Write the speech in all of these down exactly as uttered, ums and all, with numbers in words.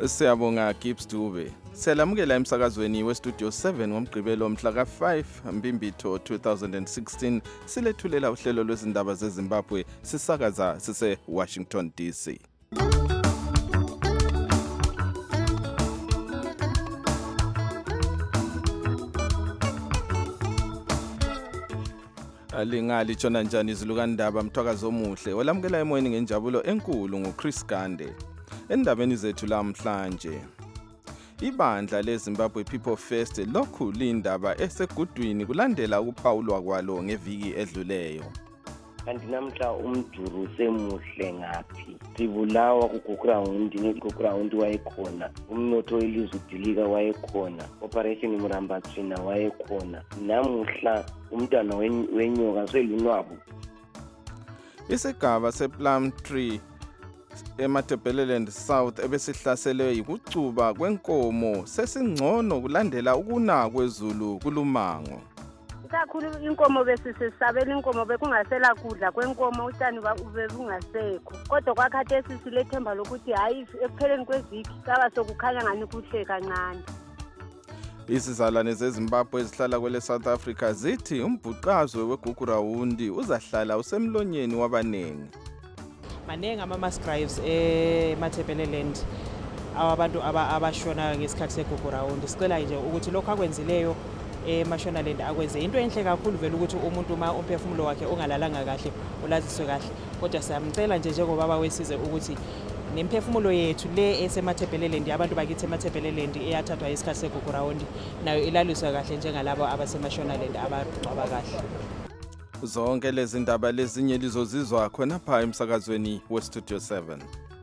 Siyabonga Gibbs Dube. Siyalamukela emsakazweni weStudio seven ngomgqibelo mhla ka five Mbimbitho two thousand sixteen silethulela uhlelo lwezindaba zeZimbabwe sisakaza sise Washington D C. Alingali tshona njani izilukandaba mthwakazi omuhle olamukela emoyeni ngenjabulo enkulu nguChris Gande. Endabeni zethu namhlanje ibandla leZimbabwe People First lokhu lindaba esegudwini kulandela ukuphawulwa kwalo ngeviki edluleyo. Kanti namhla umduru semuhle ngaphi sibulawa kuGoground neGoground wayekhona umnotho welizwe udilika wayekhona operation Murambatsvina wayekhona namuhla umntwana wenyoka selunwabo. Isigaba sePlumtree eMatabeleland South ebesihlaselwe yikucuba kwenkomo sesingcono kulandela ukuna kwezulu kulumango. Kakhulu inkomo besisabela inkomo bekungasela kudla kwenkomo utshani ubungasekho kodwa kwakhathesi silethemba lokuthi hayi ekupheleni kweviki saba sokukhanya ngani kuhle kancane. Isizalwane zeZimbabwe ezihlala kwele South Africa zithi umbhuqazwe weGoground uzahlala usemlonyeni wabanengi. Manengi ama-mass graves eMatabeleland abantu abashona ngesikhathi seGoground. Sicela nje ukuthi lokho akwenzileyo eMashonaland akwenze into enhle kakhulu vele ukuthi umuntu uma umphefumulo wakhe ungalalanga kahle ulaziswe kahle kodwa siyamcela nje njengobaba wesize ukuthi nemphefumulo yethu le eseMatabeleland abantu bakithi eMatabeleland eyathathwa isikhathi seGoground nayo ilaliswe kahle njengalabo abaseMashonaland abaqhaba kahle. Zonke lezi ndaba lezinye lizozizwa khona pha emsakazweni weStudio seven.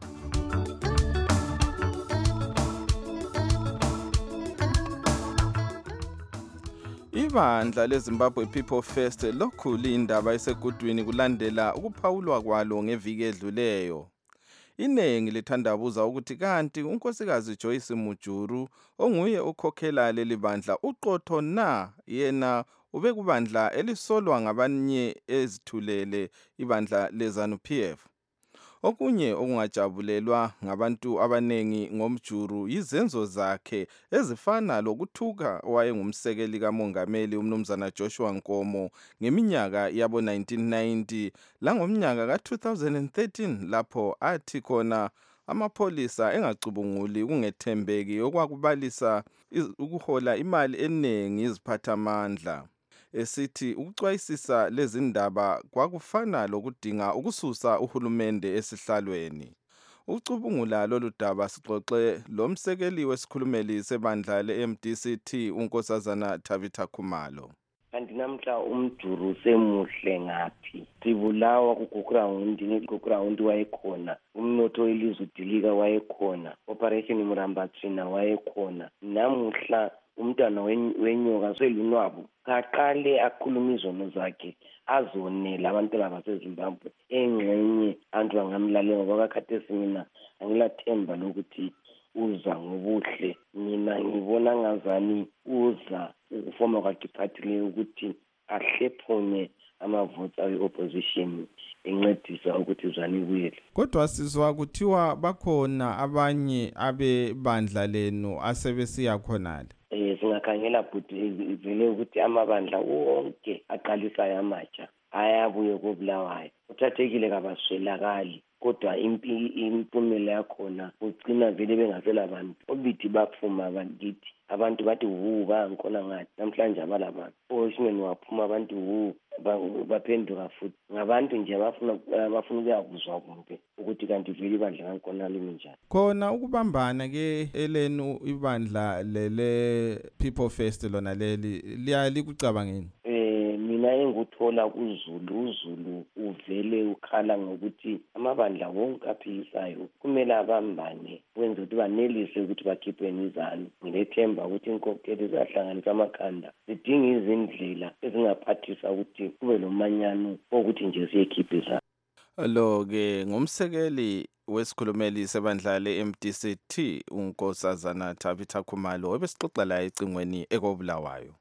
Ibandla leZimbabwe People First lokhu lindaba esegudwini kulandela ukuphawulwa kwalo ngeviki edluleyo. Inengi lithandabuza ukuthi kanti unkosikazi Joyce Mujuru onguye ukhokhela leli bandla uqotho na yena ube kubandla elisolwa ngabanye ezithulele ibandla leZanu-P F. Okunye okungajabulelwa ngabantu abanengi ngomjuru yizenzo zakhe ezifana lokuthuka wayengumsekeli kamongameli umnumzana Joshua Nkomo ngeminyaka yabo nineteen ninety langomnyaka ka two thousand thirteen lapho athi khona amapholisa engacubunguli kungethembeki okwakubalisa ukuhola imali eningi iziphathamandla. Esithi ukucwayisisa lezindaba kwakufana lokudinga ukususa uhulumende esihlalweni. Ucubungula lolu daba sixoxe lomsekeli wesikhulumeli sebandla le-M D C T unkosazana Tabitha Khumalo. Kanti namhla umduru semuhle ngaphi sibulawa kuGoground neGoground wayekhona umnotho welizwe udilika wayekhona operation Murambatsvina wayekhona namuhla umntwana wenyoka selunwabo kaqale akhuluma izono zakhe azonela abantwana baseZimbabwe engxenye abantu bangamlalela ngoba khathesi mina angilathemba lokuthi uza ngobuhle mina ngibona ngazani uza ukufoma kwakhe party le ukuthi ahlephonye amavoti awe-opposition encedisa ukuthi zani kuyele. Kodwa sizwa kuthiwa bakhona abanye abebandla lenu asebesiya khonale. Eh singakhangela but vele ukuthi amabandla wonke aqalisayo amatsha ayabuye kobulawayo uthathekile kabaswelakali kodwa impumela yakhona ugcina vele bengasela abantu obithi baphuma abangithi abantu bathi wu bangikhona ngathi namhlanje abalabantu oshingeni waphuma abantu wu baphenduka futhi ngabantu nje abafuna abafuna ukuyakuzwa kumbe ukuthi kanti vele ibandla kankhona limi njani khona ukubambana ke elenu ibandla lele People First lona leli liyali kucabangeni. Mina enguthola uZulu uZulu uvele ukhala ngokuthi amabandla wonke aphikisayo kumele abambane wenze ukuthi banelise ukuthi bakhiphe imizalo. Ngilethemba ukuthi inkokheli zahlanganisa amakhanda zidinga izindlela ezingaphathisa ukuthi kube lomanyano ukuthi nje siyekhiphe izalo. Lo ke ngumsekeli wesikhulumeli sebandla le-M D C T unkosazana Tabitha Khumalo ebesixoxa la ecingweni ekobulawayo.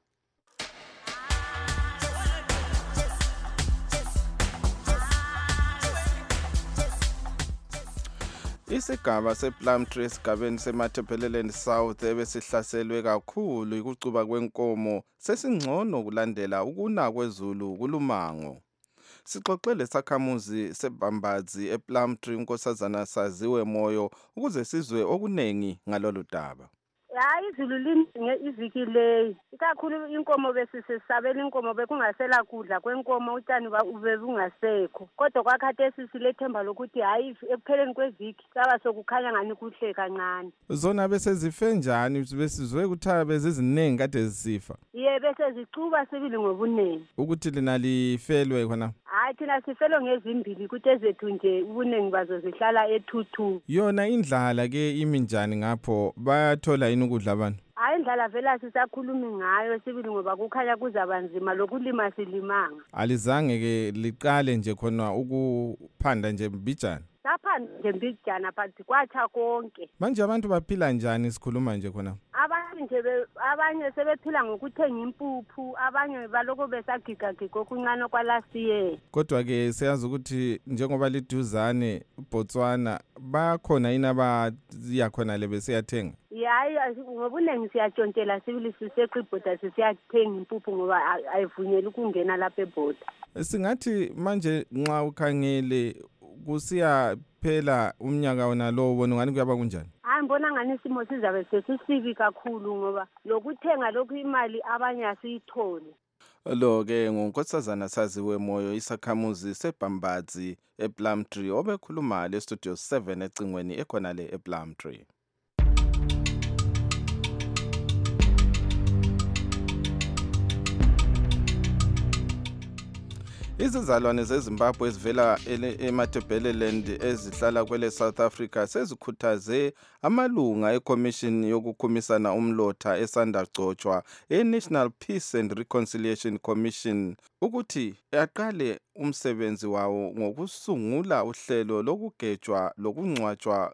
Isigaba sePlumtree esigabeni seMatabeleland South ebesihlaselwe kakhulu ikucuba kwenkomo sesingcono kulandela ukuna kwezulu kulumango. Sixoxele sakhamuzi sebhambazi ePlumtree unkosazana Saziwe Moyo ukuze sizwe okunengi ngalolu daba. Hayi izulu linge iviki leyi ikakhulu inkomo besisabela inkomo bekungasela kudla kwenkomo utshani ube bungasekho kodwa kwakhathesi silethemba lokuthi hayi ekupheleni kweviki saba sokukhanya ngani kuhle kancane. Zona bese zife njani besizwe ukuthi bezizinengi kade zisifa? Ye bese zicuba sibili ngobunengi. Ukuthi lina lifelwe khona? Hayi thina sifelo ngezimbili ukuthi ezethu nje ubunengi bazo zihlala ethuthu. Yona indlala ke iminjani ngapho bayathola ini ukudla abantu? Hayi indlala vela sisakhulumi ngayo sibili ngoba kukhanya kuzabanzima lokulima silimanga. Alizange ke liqale nje khona ukuphanda nje mbijana? Lapha nje mbijana phansi kwacha konke. Manje abantu baphila njani sikhuluma nje khona? Abanye nje abanye sebephila ngokuthenga impuphu, abanye baloko besagiga giga okuncane kwa last year. Kodwa ke siyazi ukuthi njengoba liduzane uBotswana bakhona inaba yakhona lebe siyathenga. Hayi ngobunengi siyatshontela sibili siseqibhoda sisiyathenga impuphu ngoba ayivunyeli ukungena lapha eBoda. Singathi manje nxa ukhangele kusiya phela umnyaka wona lo wona ngani kuyaba kunjani? Hayi ngibona ngani isimo sizabe sesisibi kakhulu ngoba lokuthenga lokhu imali abanye asiyitholi. Lo ke ngonkosazana Saziwe Moyo isakhamuzi sebhambazi ePlumtree obekhuluma le studio seven ecingweni ekhona le ePlumtree. Izizalwane zeZimbabwe ezivela eMatabeleland ezihlala kwele South Africa sezikhuthaze amalunga eCommission yokukhumisana umlotha esanda gcotshwa eNational Peace and Reconciliation Commission ukuthi aqale umsebenzi wawo ngokusungula uhlelo lokugejwa lokungcwatshwa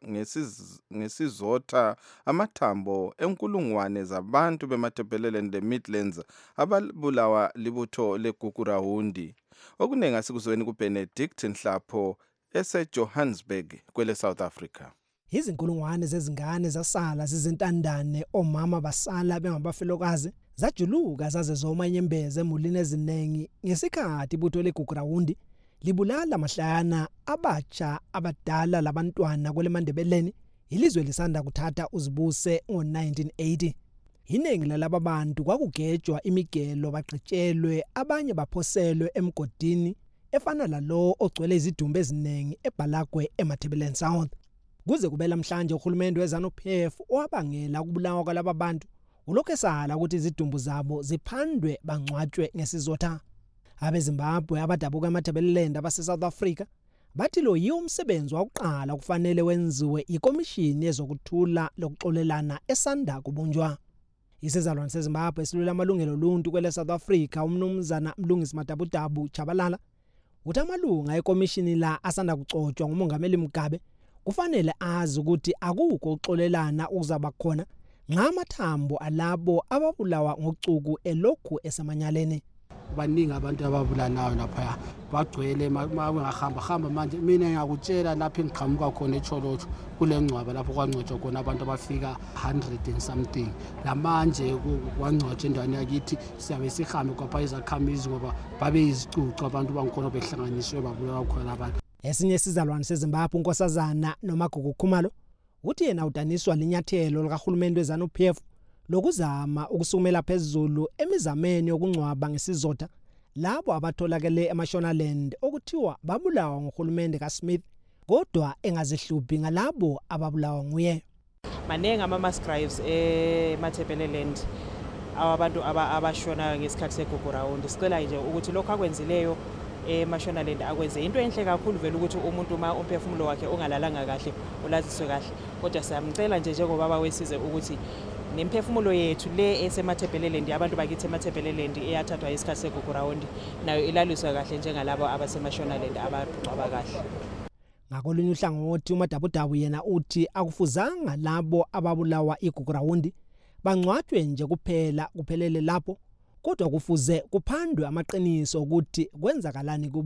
ngesizotha amathambo enkulungwane zabantu beMatabeleland Midlands ababulawa libutho leGugurawundi. Okunenga sikuzweni kuBenedict Nhlapho eseJohannesburg kwele South Africa. Izinkulungwane zezingane zasala zizintandane omama basala bengabafelokazi zajuluka zaze zomanyembeze emulini ezinengi ngesikhathi ibutho leGugurawundi libulala mahlayana abatsha abadala labantwana kwele Mandebeleni ilizwe lisanda kuthatha uzibuse ngo nineteen eighty. Iningi lalaba bantu kwakugejwa imigelo baqitshelwe abanye baphoselwe emgodini efana lalo ogcwele izidumbu ezinengi eBalagwe eMatabeleland South. Kuze kube namhlanje uhulumende weZANU-P F owabangela ukubulawa kwalaba bantu ulokhu esala ukuthi izidumbu zabo ziphandwe bangcwatshwe ngesizotha. AbeZimbabwe abadabuka eMatabeleland abase-South Africa bathi lo yiwo umsebenzi wokuqala kufanele wenziwe ikomishini yezokuthula lokuxolelana esanda kubunjwa. Isizalwane seZimbabwe esilwela amalungelo oluntu kwele South Africa umnumzana Mlungisi Madabudabu Chabalala uthi amalunga ekomishini la asanda kuxotshwa ngumongameli Mugabe kufanele azi ukuthi akukho ukuxolelana ukuzaba khona nxa amathambo alabo ababulawa ngocuku elokhu esamanyaleni. Baningi abantu ababulanayo lapha bagcwele mawengahamba hamba manje mina ngiyakutshela lapha engiqhamuka khona eCholotsho kule ngcwaba lapho kwangcwatshwa khona abantu abafika one hundred and something lamanje kwangcwatshwa endaweni yakithi siyabe sihambe kwapha izakhamizi ngoba babe izicucu abantu bangikhona behlanganiswe babulawa khona abantu. Esinye isizalwane seZimbabwe unkosazana noMagugu Khumalo uthi yena udaniswa linyathelo likahulumende weZANU-P F lokuzama ukusukumela phezulu emizameni yokungcwaba ngesizotha labo abatholakele eMashonaland okuthiwa babulawa nguhulumende kaSmith kodwa engazihluphi ngalabo ababulawa nguye. Manengi ama-mass graves eMatabeleland abantu abashona ngesikhathi segugurawundi. Sicela nje ukuthi lokho akwenzileyo eMashonaland akwenze into enhle kakhulu vele ukuthi umuntu uma umphefumulo wakhe ongalalanga kahle ulaziswe kahle kodwa siyamcela nje njengobaba wesize ukuthi nemphefumulo yethu le eseMatabeleland abantu bakithi eMatabeleland eyathathwa isikhathi segugurawundi nayo ilaliswa kahle njengalabo abaseMashonaland abaqhaba kahle. Ngakolunye uhlangothi uMadabudabu yena uthi akufuzanga labo ababulawa igugurawundi bangcwatshwe nje kuphela kuphelele lapho kodwa kufuze kuphandwe amaqiniso ukuthi kwenzakalani kubo.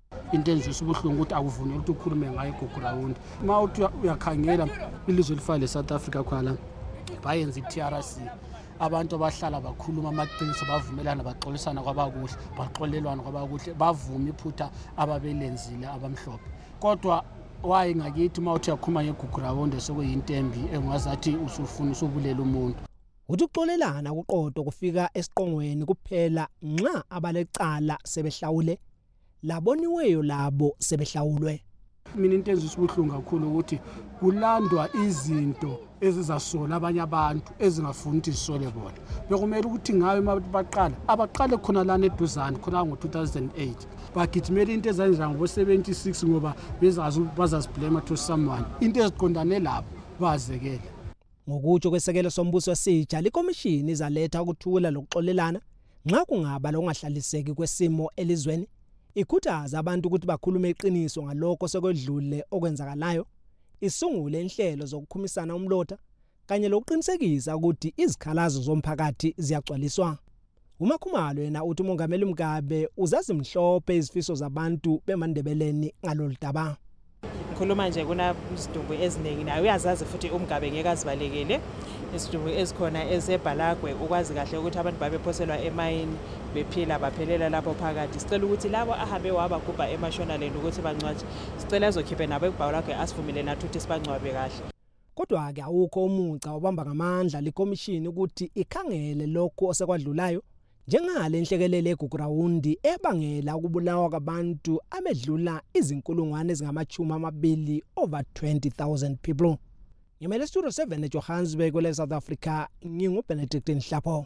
into enjwe ubuhlungu ukuthi akuvunyelwa ukuthi ukhulume ngayo eGugurawundi. Uma uthi uyakhangela ilizwe elifana leSouth Africa khona bayenza i-T R C, abantu abahlala bakhuluma amaqiniso, bavumelana, baxolisana kwabakuhle, baxolelwana kwabakuhle, bavuma iphutha ababelenzile abamhlophe. Kodwa waye ngakithi uma uthi yakhuluma ngeGugurawundi sekuyinto embi engazathi usufuna usubulela umuntu. Uthi ukuxolelana kuqodo kufika esiqongweni kuphela nxa abalecala sebehlawule, laboniweyo labo sebehlawulwe. Mina into enzisa ubuhlungu kakhulu ukuthi kulandwa izinto ezizasola abanye abantu ezingafuni ukuthi zisole bona. Bekumele ukuthi ngayo uma baqala abaqale khona lana eduzane khona ngo two thousand eight bagijimela into ezanjani ngo seventy-six ngoba bezazi bazasiblame to someone. Into eziqondane lapho bazekela. Ngokutsho kwesekelo sombuso wasija likomishini izaletha ukuthula lokuxolelana nxa kungaba lokungahlaliseki kwesimo elizweni, ikhuthaza abantu ukuthi bakhulume iqiniso ngalokho sekwedlule okwenzakalayo, isungule inhlelo zokukhumisana umlotha kanye lokuqinisekisa ukuthi izikhalazo zomphakathi ziyagcwaliswa. uMakhumalo yena uthi uMongameli Mugabe uzazimhlophe izifiso zabantu beMandebeleni ngalolu daba. Khuluma nje kuna isidumbu eziningi nayo uyazazi futhi uMgabe ngeke azibalekele isidumbu ezikhona ezeBhalagwe ukwazi kahle ukuthi abantu babephoselwa emayini bephila baphelela lapho phakathi. Sicela ukuthi labo ahambe wabagubha eMashonaland ukuthi bancwatshe, sicela ezokhiphe nabo eBhalagwe asivumele nathi ukuthi sibangcwabe kahle. Kodwa ke awukho umuca obamba ngamandla likomishini ukuthi ikhangele lokho osekwadlulayo njengale inhlekelele eGugurawundi ebangela ukubulawa kwabantu abedlula izinkulungwane ezingamachumi amabili over twenty thousand people. Ngimele Studio seven eJohannesburg kule South Africa, nginguBenedict Nhlapho.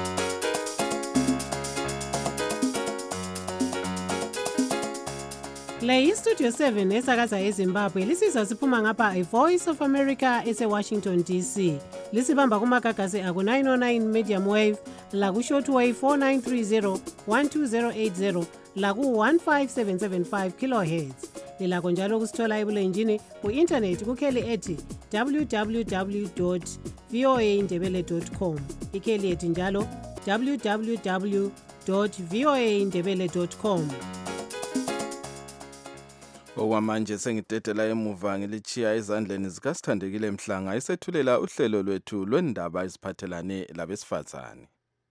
Le iStudio seven esakaza eZimbabwe lisiza siphuma ngapha iVoice of America eseWashington D C. Lisibamba kumagagasi aku nine oh nine medium wave, la ku shortwave four nine three zero one two zero eight zero, la ku one five seven seven five kilohertz. Lilakho njalo kusithola ebulenjini ku internet kukheli ethi w w w dot v o a ndebele dot com. Ikheli ethi njalo w w w dot v o a ndebele dot com. Okwamanje sengidedela emuva ngilichiya ezandleni zikaSithandekile Mhlanga isethulela uhlelo lwethu lwendaba eziphathelane labesifazane.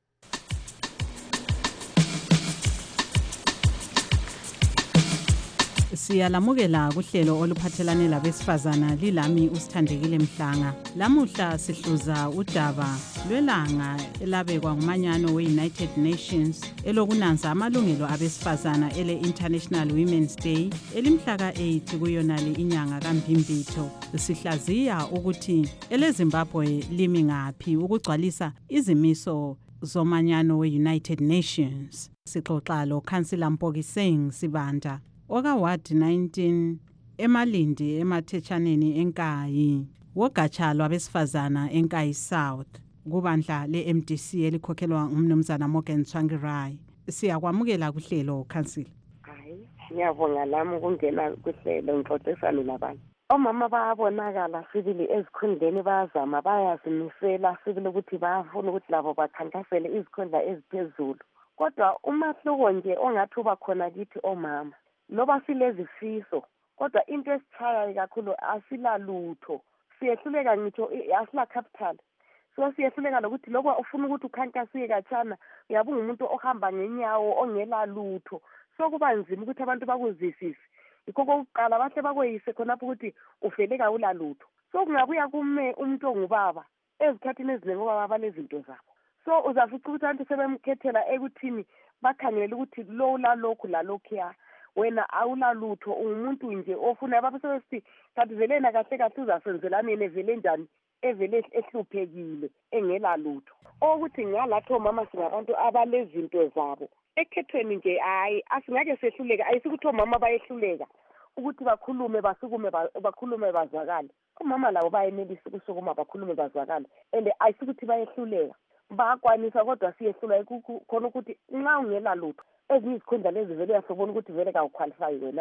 Siyalamukela kuhlelo oluphathelane labesifazana lilami uSithandekile Mhlanga. Lamuhla sihluza udaba lwelanga elabekwa ngumanyano we-United Nations elokunanza amalungelo abesifazana ele International Women's Day elimhlaka eight kuyonale inyanga kaMbimbitho. Sihlaziya ukuthi eleZimbabwe limi ngaphi ukugcwalisa izimiso zomanyano we-United Nations. Sixoxa lo Councillor Mpokiseng Sibanda oka Ward nineteen emalindi emathetshaneni enkayi wogatsha lwabesifazana enkayi South kubandla le-M D C elikhokhelwa ngumnumzana Morgan Tsvangirai. Siyakwamukela kuhlelo Council. Hayi, ngiyabonga lami ukungena kuhlelo ngixoxisane nabantu. Omama bayabonakala sibili ezikhundleni bayazama bayazimisela sibili ukuthi bayafuna ukuthi labo bakhankasele izikhundla eziphezulu. Kodwa umahluko nje ongathi uba khona kithi omama loba silezifiso kodwa into esichayayo kakhulu asilalutho, siyehluleka ngitho asila capital. So siyehluleka lokuthi lokho ufuna ukuthi ukhankasiye kachana uyabunga umuntu ohamba ngenyawo ongela lutho, so kuba nzima ukuthi abantu bakuzwisise. Ikho kokuqala bahle bakweyise khonapho ukuthi ufeleka ulalutho. So kungabuya kume umuntu ongubaba ezikhathini eziningi ngoba balezinto zabo. So uzafica ukuthi abantu sebemkhethela ekuthini bakhangelela ukuthi lo lalokhu lalokhuya wena awulalutho umuntu nje ofuna abasebesithi kanti velena kahle kahle uzasenzelani nevele njani evele ehluphekile engela lutho. Okuthi ngalatho mama singabantu abalezinto zabo ekhethweni nje hayi asingake sehluleka ayisikuthi omama bayehluleka ukuthi bakhulume basukume bakhulume bazwakala. Omama labo bayenelisa ukusukuma bakhulume bazwakala and ayisikuthi bayehluleka bakwanisa kodwa siyehlula khona ukuthi nxa ungela lutho ezinye izikhundla lezi vele uyasebona ukuthi vele kawuqualify wena wethu.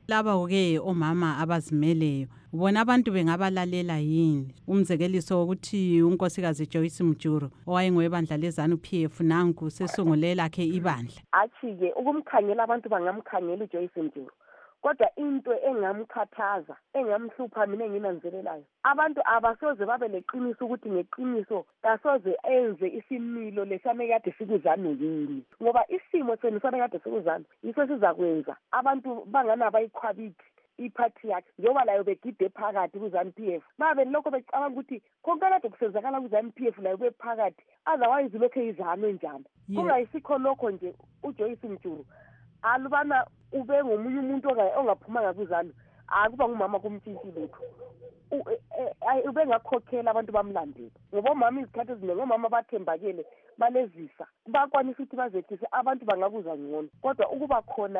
Laba ke omama abazimeleyo bona abantu bengabalalela yini? Umzekeliso wokuthi unkosikazi Joyce Mujuru owayengowebandla leZANU P F nanku sesungulela ke ibandla. Athi ke ukumkhangela abantu bangamkhangela uJoyce Mujuru. Kodwa into engamkhathaza engamhlupha mina enginanzelelayo, abantu abasoze babe leqiniso ukuthi ngeqiniso kasoze enze isimilo lesame kade sikuzana yini, ngoba isimo senu same kade sikuzana yiso sizakwenza abantu bangana bayikhwabithi iphathi yakhe njengoba layo begide phakathi kuZANU P F. Babe lokho becabanga ukuthi konke kade kusenzakala kuZANU P F layo bephakathi otherwise lokho izano njani. Kungayisikho lokho nje uJoyce Mujuru alubana ube ngomunye umuntu ongaphumanga kuZANU akuba ngumama kumtshintshi lethu ube ngakhokhela abantu bamlandela ngoba omama izikhathi eziningi omama bathembakele balezisa bakwanisa ukuthi bazethise abantu bangakuza ngcono, kodwa ukuba khona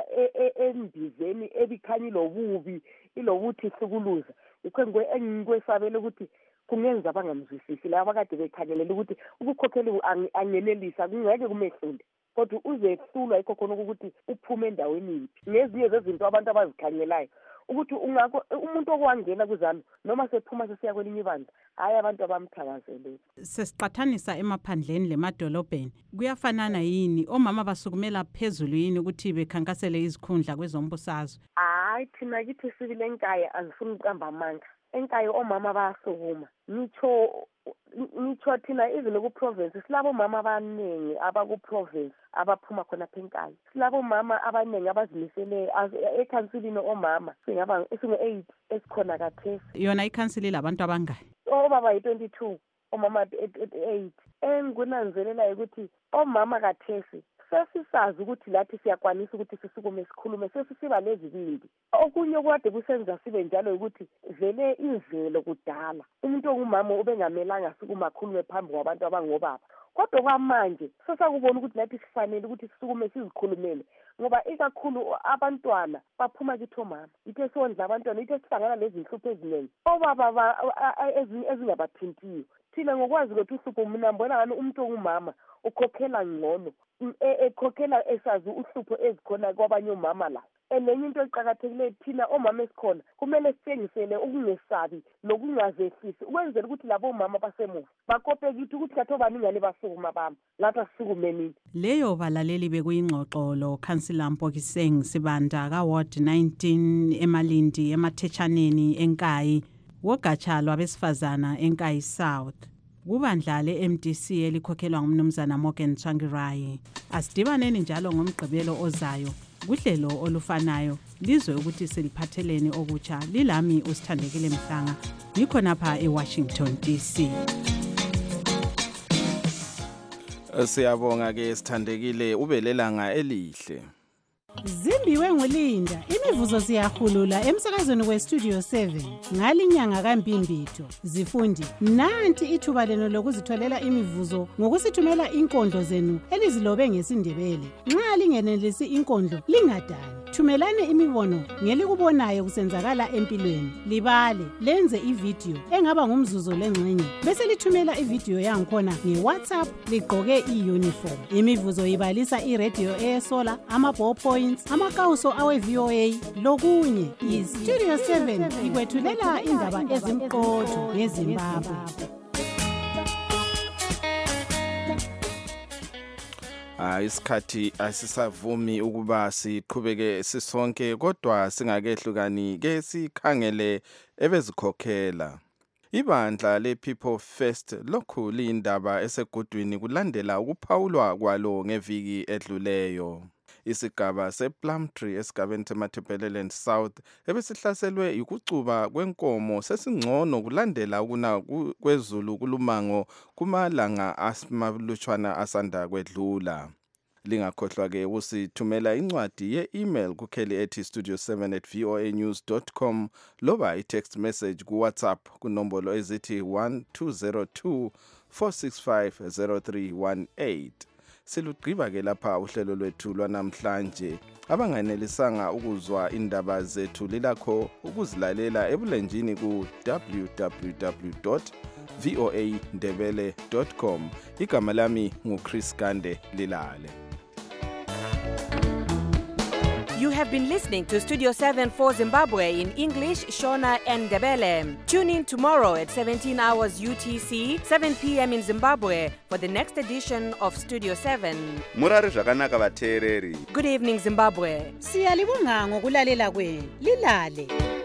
endizeni ebikhanya ilobubi ilobuthi hlukuluza ikho engikwesabela ukuthi kungenza bangamzwisisi laba kade bekhangelela ukuthi ukukhokhela angenelisa kungeke kumehlule, kodwa uzehlulwa yikho khona ukuthi uphume endaweni yiphi. Ngezinye zezinto abantu abazikhangelayo ukuthi ungakho umuntu okwangena kuZANU noma sephuma sesiya kwelinye ibandla hayi abantu abamthakazele. Sesiqathanisa emaphandleni lemadolobheni kuyafanana yini? Omama basukumela phezulu yini ukuthi bekhankasele izikhundla kwezombusazwe? Hayi thina kithi sibile enkaya azifuni ukuqamba amanga. Enkaya omama bayasukuma. Ngitsho ngitsho thina even ku province silabo mama abaningi abaku-province abaphuma khona pha enkaya. Silabo mama abaningi abazimisele ekhansilini omama singaba singu-eight esikhona kathesi. Yona ikhansili labantu abangaki? Obaba yi-twenty-two, omama eight. Enginanzelela ukuthi omama kathesi sesisazi ukuthi lathi siyakwanisa ukuthi sisukume sikhulume sesisiba lezibindi. Okunye kwade kusenza sibe njalo ukuthi vele imvelo kudala umuntu ongumama ubengamelanga sukuma khulume phambi kwabantu abangobaba, kodwa kwamanje sesakubona ukuthi lathi sifanele ukuthi sisukume sizikhulumele ngoba ikakhulu abantwana baphuma kithi omama. Ithe sondla abantwana, ithe sihlangana lezinhlupho eziningi obaba ezingabathintiyo. Thina ngokwazi ukuthi uhlupho mina mbona ngani umuntu ongumama ukhokhela ngcono ekhokhela esazi uhlupho ezikhona kwabanye omama la. Enenye into eqhakathekileyo thina omama esikhona kumele sithengisele ukungesabi nokungazehlisi ukwenzela ukuthi labo omama basemuva bakope kithi ukuthi katho baningane basukuma bami lapha sisukumeni. Leyo balaleli bekuyingxoxo lo Councillor Mpokiseng Sibanda ka Ward nineteen eMalindi emathechaneni eNkayi wogatsha lwabesifazana eNkayi South. Kubandla le-M D C elikhokhelwa ngumnumzana Morgan Tsvangirai. Asidibaneni njalo ngomgqibelo ozayo kuhlelo olufanayo lizwe ukuthi siliphatheleni okutsha. Lilami uSithandekile Mhlanga ngikhona pha eWashington D C. Siyabonga ke Sithandekile, ubelelanga elihle. Zimbiwe nguLinda, imivuzo siyahulula emsakazweni weStudio seven ngalinyanga kaMbimbitho. Zifundi, nanti ithuba leno lokuzitholela imivuzo ngokusithumela inkondlo zenu elizilobe ngesindebele. Nxa lingenelisi inkondlo lingadani. Thumelani imibono ngelikubonayo kusenzakala empilweni. Libale, lenze ivideo engaba ngumzuzu lengxenye. Bese lithumela ivideo yankhona ngeWhatsApp ligqoke iuniform. Imivuzo ibalisa iradio esola, ama-ballpoints, amakawuso awe-V O A lokunye. iStudio seven ikwethulela indaba ezimqotho ngeZimbabwe. Ah isikhathi asisavumi ukuba siqhubeke sisonke, kodwa singakehlukani ke sikhangele ebezikhokhela. Ibandla le-People First lokhu lindaba esegudwini kulandela ukuphawulwa kwalo ngeviki edluleyo. Isigaba sePlumtree esigabeni seMatabeleland South ebesihlaselwe ukucuba kwenkomo sesingcono kulandela ukuna kwezulu kulumango kumalanga amalutshwana asanda kwedlula. Lingakhohlwa ke ukusithumela incwadi ye-email kukheli ethi studio seven at voa news dot com loba i-text message ku WhatsApp kunombolo ezithi one two zero two four six five zero three one eight. Silugqiba ke lapha uhlelo lwethu lwanamhlanje. Abanganelisanga ukuzwa indaba zethu lilakho ukuzilalela ebulenjini ku w w w dot voa ndebele dot com. Igama lami nguChris Gande Lilale. You have been listening to Studio seven for Zimbabwe in English, Shona and Ndebele. Tune in tomorrow at seventeen hours U T C, seven p.m. in Zimbabwe for the next edition of Studio seven. Murari zvakanaka vateereri. Good evening, Zimbabwe. Siyalibonga ngokulalela kwenu. Lilale.